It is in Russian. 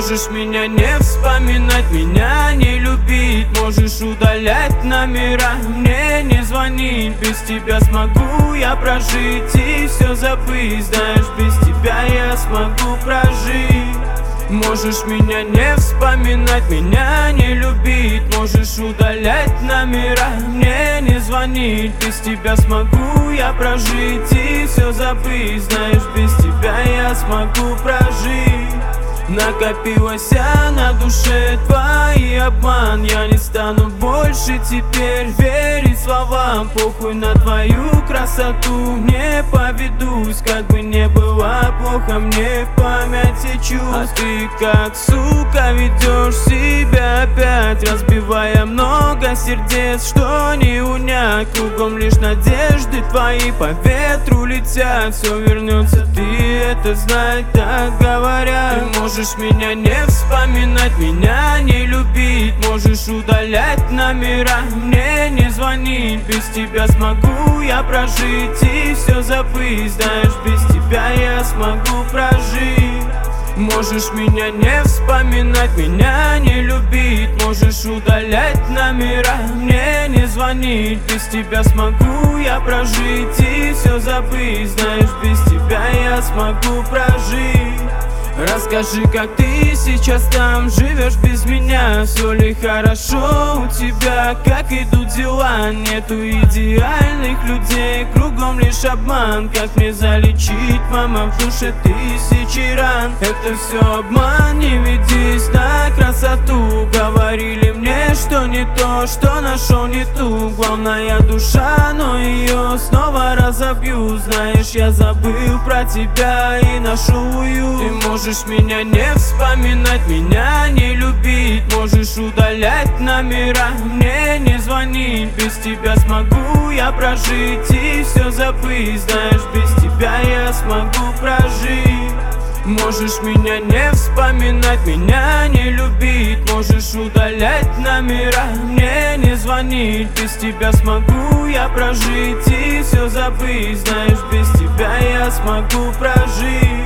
Можешь меня не вспоминать, меня не любить, можешь удалять номера, мне не звонить. Без тебя смогу я прожить и все забыть. Знаешь, без тебя я смогу прожить. Можешь меня не вспоминать, меня не любить, можешь удалять номера, мне не звонить. Без тебя смогу я прожить и все забыть. Знаешь, без тебя я смогу прожить. Накопилось на душе твой обман, я не стану больше теперь верить словам. Похуй на твою красоту, не поведусь, как бы не было плохо мне в памяти чувств. А ты как сука ведешь себя опять, разбивая много сердец, что не унять. Кругом лишь надежды твои по ветру летят. Все вернется, ты это знай, так говорят. Ты можешь меня не вспоминать, меня не любить, можешь удалять номера, мне не звонить. Без тебя смогу я прожить и все забыть. Знаешь, без тебя я смогу прожить. Можешь меня не вспоминать, меня не любить, можешь удалять номера, мне не звонить. Без тебя смогу я прожить и все забыть. Знаешь, без тебя я смогу прожить. Расскажи, как ты сейчас там живешь без меня. Все ли хорошо у тебя, как идут дела? Нету идеальных людей, кругом лишь обман. Как мне залечить, мама, в душе тысячи ран? Это все обман, не ведись на красоту. Говорили мне, что не то, что нашел не ту. Главная душа, но ее снова разобью. Знаешь, я забыл про тебя и нашел уют. Ты можешь меня не вспоминать, меня не любить, можешь удалять номера, мне не звонить. Без тебя смогу я прожить и все забыть. Знаешь, без тебя я смогу прожить. Можешь меня не вспоминать, меня не любить, можешь удалять номера, мне не звонить. Без тебя смогу я прожить и все забыть. Знаешь, без тебя я смогу прожить.